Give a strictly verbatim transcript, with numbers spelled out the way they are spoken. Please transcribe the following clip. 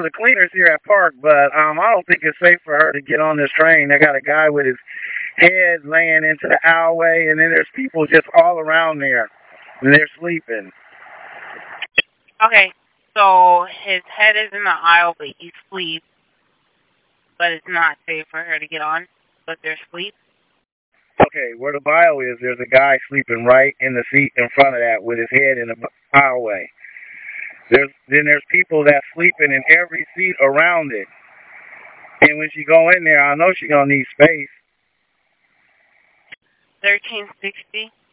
the cleaners here at Park, but um, I don't think it's safe for her to get on this train. They got a guy with his head laying into the aisleway, and then there's people just all around there, and they're sleeping. Okay, so his head is in the aisle, but he sleeps, but it's not safe for her to get on, but they're asleep. Okay, where the bio is, there's a guy sleeping right in the seat in front of that with his head in the aisleway. There's then there's people that sleeping in every seat around it. And when she go in there, I know she gonna need space. Thirteen sixty.